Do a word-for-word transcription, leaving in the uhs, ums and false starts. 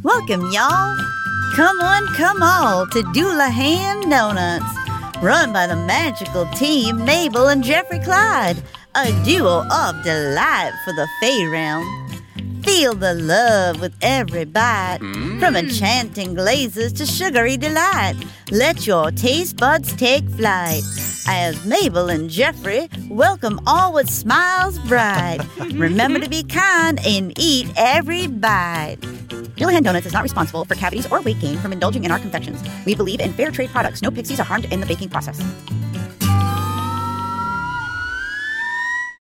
Welcome, y'all. Come on, come all to Doulahan Donuts. Run by the magical team Mabel and Jeffrey Clyde. A duo of delight for the Fay realm. Feel the love with every bite. Mm. From enchanting glazes to sugary delight. Let your taste buds take flight. As Mabel and Jeffrey welcome all with smiles bright. Remember to be kind and eat every bite. Doulahan Donuts is not responsible for cavities or weight gain from indulging in our confections. We believe in fair trade products. No pixies are harmed in the baking process.